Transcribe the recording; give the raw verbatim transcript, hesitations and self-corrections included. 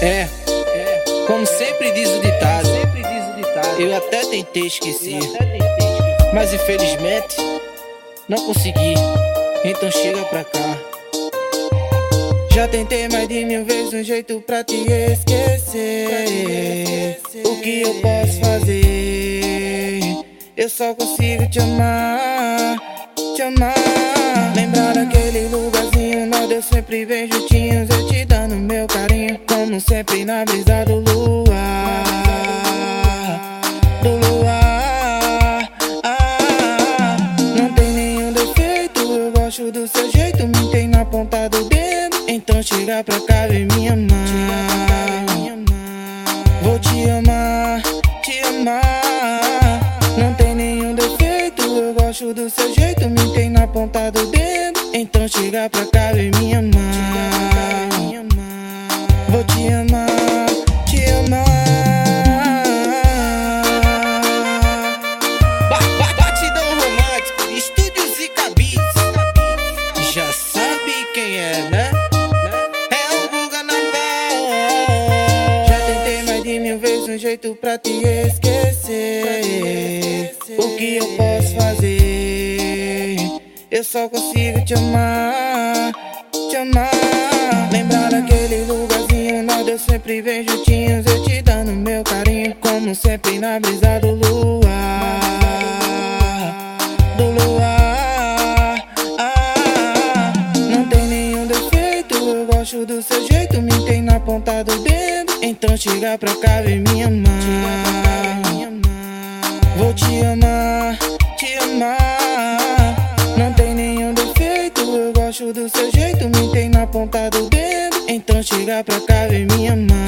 É, como sempre diz o ditado, eu até tentei esquecer, mas infelizmente não consegui, então chega pra cá. Já tentei mais de mil vezes um jeito pra te esquecer. O que eu posso fazer? Eu só consigo te amar, te amar. Lembrar daquele lugarzinho onde eu sempre vejo juntinhos, eu te dando meu carinho, como sempre na brisa do luar, do luar. Ah, não tem nenhum defeito, eu gosto do seu jeito, me tem na ponta do dedo, então chega pra cá e me amar. Vou te amar, te amar. Não tem nenhum defeito, eu gosto do seu jeito, me tem na ponta do dedo, então chega pra cá e me amar. Vou te amar, te amar. Batidão romântico, estúdios e cabines. Já sabe quem é, né? É o Guga na voz. Já tentei mais de mil vezes um jeito pra te esquecer. O que eu posso fazer? Eu só consigo te amar, te amar. Lembrar daquele lugarzinho onde eu sempre vejo juntinhos, eu te dando meu carinho, como sempre na brisa do luar, do luar. Ah, não tem nenhum defeito, eu gosto do seu jeito, me tem na ponta do dedo, então chega pra cá e me amar. Vou te amar, te amar. Não tem nenhum defeito, eu gosto do seu jeito, me tem na ponta do dedo, então chega pra cá e me amar.